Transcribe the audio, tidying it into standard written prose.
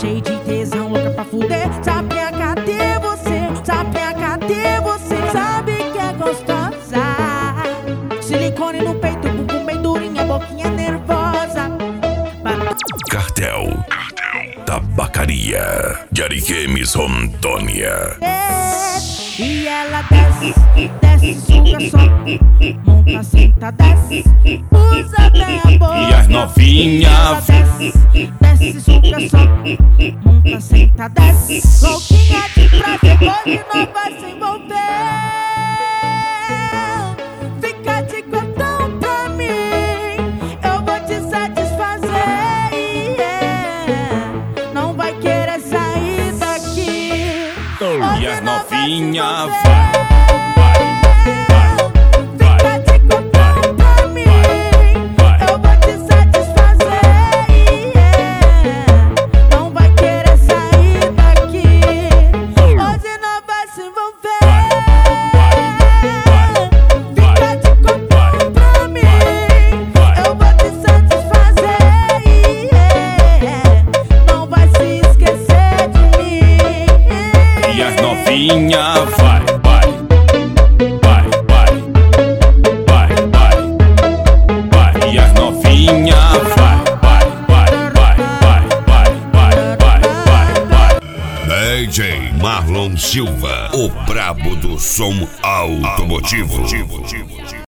cheio de tesão, louca pra fuder. Sapinha, cadê você? Sapinha, cadê você? Sabe que é gostosa. Silicone no peito, bumbum bem durinha, boquinha nervosa. Cartel Tabacaria de Ariquemes, Rondônia. E ela desce, desce, suga só. Monta, senta, desce, usa bem a boca. E as novinha desce, desce, suga só. Monta, senta, desce. Louquinha de prazer, hoje não vai se envolver. Fica de cotão pra mim, eu vou te satisfazer. Não vai querer sair daqui. e as novinha Fica de cotão pra mim, eu vou te satisfazer. Não vai querer sair daqui, hoje não vai se envolver. Fica de cotão pra mim, eu vou te satisfazer. Não vai se esquecer de mim. e as novinha e as novinha DJ Marlon Silva, o brabo do som automotivo.